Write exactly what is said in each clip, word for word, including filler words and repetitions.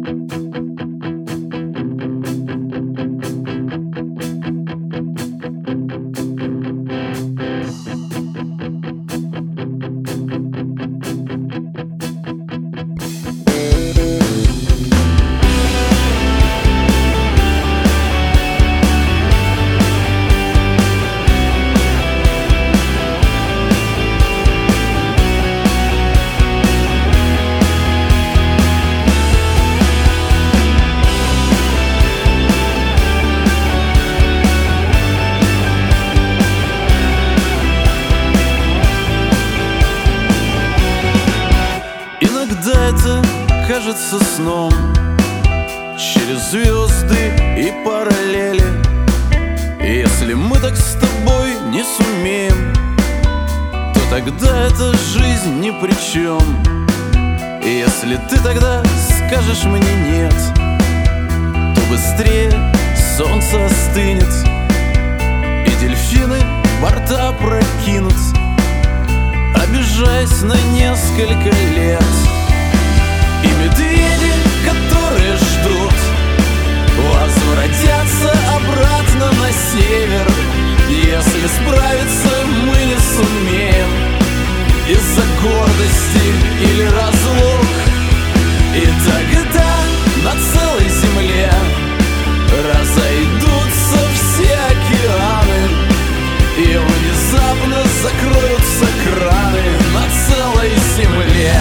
Иногда это кажется сном через звезды и параллели. И если мы так с тобой не сумеем, то тогда эта жизнь ни при чем. И если ты тогда скажешь мне нет, то быстрее солнце остынет, и дельфины борта прокинут, обижаясь на несколько лет. И медведи, которые ждут, возвратятся обратно на север, если справиться мы не сумеем из-за гордости или разлук. И тогда на целой земле разойдутся все океаны, и внезапно закроются краны на целой земле.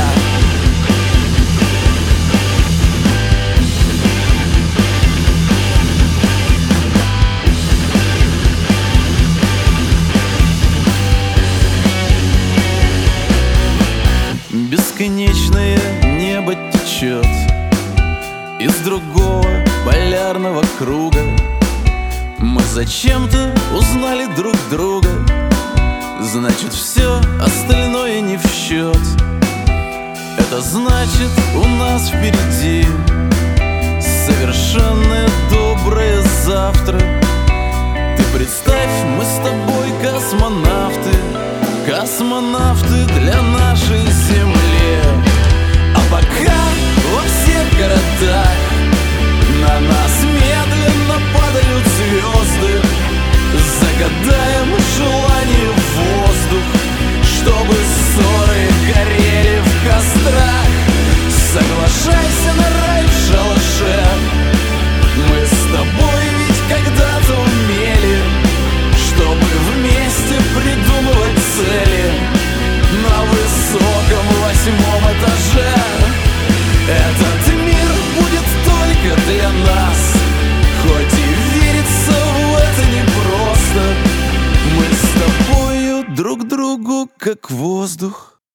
Бесконечное небо течет из другого полярного круга. Мы зачем-то узнали друг друга, значит, все остальное не в счет. Это значит, у нас впереди совершенное доброе завтра. Ты представь, мы с тобой космонавты, космонавты для нашей Земли. А пока во всех городах на нас медленно падают звезды, загадаем желание в воздух, чтобы ссоры горели в кострах. Соглашайся на рай в шалаше, мы с тобой ведь когда-то умели, чтобы вместе придумывать цели на высоком восьмом этаже. Этот мир будет только для нас, хоть и верится в это непросто. Мы с тобою друг другу как воздух.